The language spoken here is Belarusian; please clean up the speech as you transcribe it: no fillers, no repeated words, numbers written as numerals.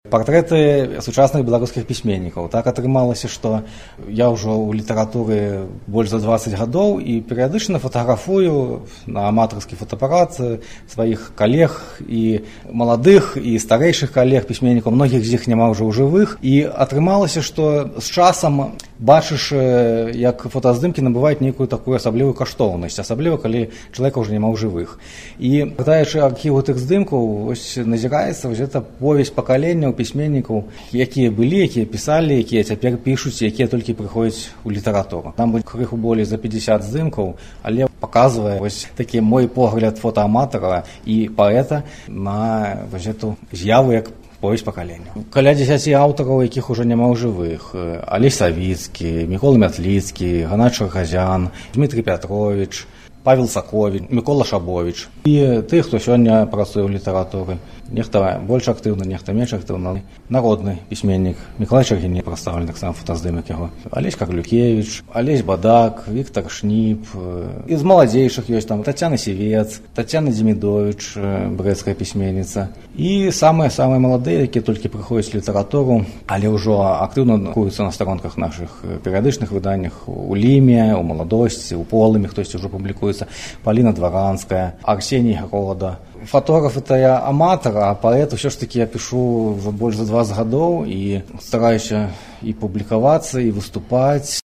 Партрэты сучасных беларускіх пісьменнікаў. Так атрымалася, што я ўжо ў літаратуры больш за 20 гадоў і перыядычна фатаграфую на аматарскі фотоапарат сваіх калег і маладых і старэйшых калег пісьменнікаў, многіх з іх няма ўжо ў жывых. І атрымалася, што з часам бачыш, як фотаздымкі набываюць нейкую такую асаблівую каштоўнасць, асабліва калі чалавека ўжо няма ў жывых. І пытаючы архіву тых здымкаў, ось назіраецца вось гэта повесь пакаленняў пісьменнікаў, якія былі, якія пісалі, якія цяпер пішуць, якія толькі прыходзяць у літаратуру. Там будзе крыху болей за 50 здымкаў, але паказвае вось такі мой погляд фотааматара і паэта на вось эту з'яву як повесь пакаленняў. Каля 10 аўтараў, якіх ужо няма ў жывых: Алесь Савіцкі, Мікола Мятліцкі, Ганат Чаргазян, Дмітрий Пятрович, Павел Сакович, Мікола Шабович. І тых, хто сёння працуе ў літаратуры. Нехта больш актыўны, нехта менш актыўны. Народны пісьменнік Мікалай Чаргіне прадстаўлены таксама фотаздымак яго. Алесь Каглюкевіч, Алесь Бадак, Віктор Шніп. І з маладзейшых ёсць там Тацяна Сівец, Тацяна Демідович, брэсцкая пісьменніца. І самыя маладыя, якія толькі прыходзяць у літаратуру, але ўжо актыўна друкуюцца на старонках нашых перыядычных выданнях у Ліме, у Маладосці, у Полымі хтосьці ўжо публікуецца. Паліна Дваранская, Арсеній Грода. Фотограф — это я аматар, а паэт ўсё ж таки я пішу ўжо больш за 20 гадоў і стараюся і публікавацца, і выступаць.